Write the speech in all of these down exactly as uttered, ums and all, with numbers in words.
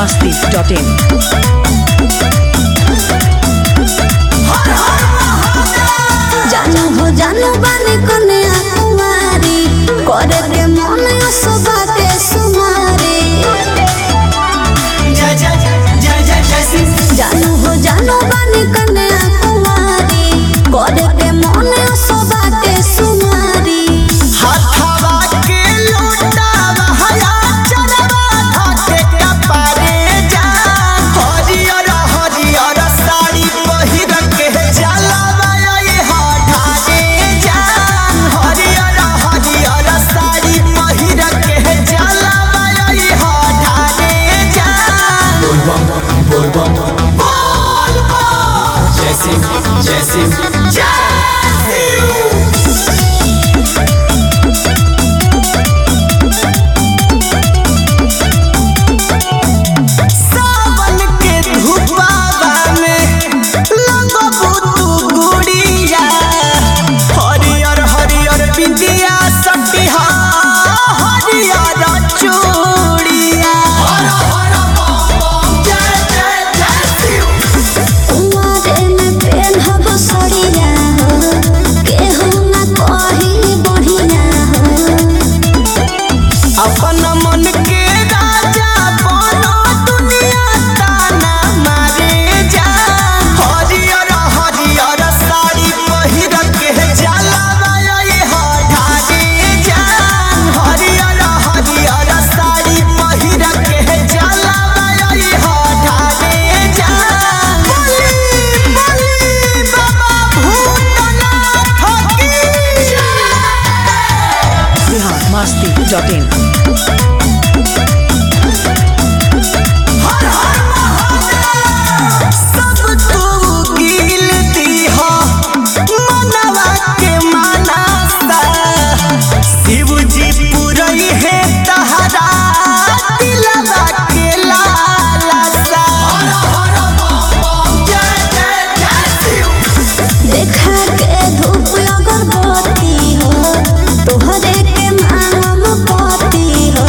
masti dot in. जानो हो जानो बाने कन्या कुमारी करे के मन असबा के सुमारी जय जय जय जय जय सिंह जानो हो जानो बाने कन्या कुमारी करे के मन असबा के सुमारी हाथवा के लोटावा हया चरवा धाके कपारे जा हरियर हरियर साड़ी पहिर के जलवा ये हाठारे जा हरियर हरियर साड़ी पहिर के जलवा ये हाठारे जा बोल बम बोल बम बोल बम जय सिंह जय सिंह जय सावन के धुपावा में लगबू तू गुड़िया हरियर हरियर बिंदिया सटिहा हरियर चूड़िया हर हर बम जय जय जय शिव कुमारे में पेन्हब सड़िया हो केहू ना कही बढ़िया हो अपन मन के राजा बनो दुनिया ताना मारे जा हरियर हरियर साड़ी पहिर के जलवा ये हाठारे जा हरियर हरियर साड़ी पहिर के जलवा ये हाठारे जा बोली बोली बाबा भूतनाथ की Bihar masti dot in. हर हर महादेव सब तू गिल दीहा मनवा के मानसा शिव जी पुरई है तहरा दिलवा के लालसा हर हर बम जय जय जय शिव देखा के धूप अगरबत्ती हो तोहरे के मांगम पति हो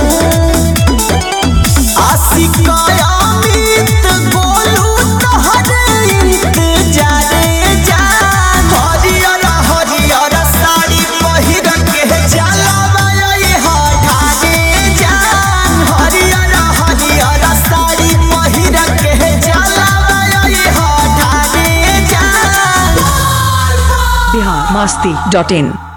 आशिक अमित गोलू तोहरे इंतजारे जा हरियर हरियर साड़ी पहिर के जलवा ये हाठारे जा हरियर हरियर साड़ी पहिर के जलवा ये हाठारे जा Bihar masti dot in.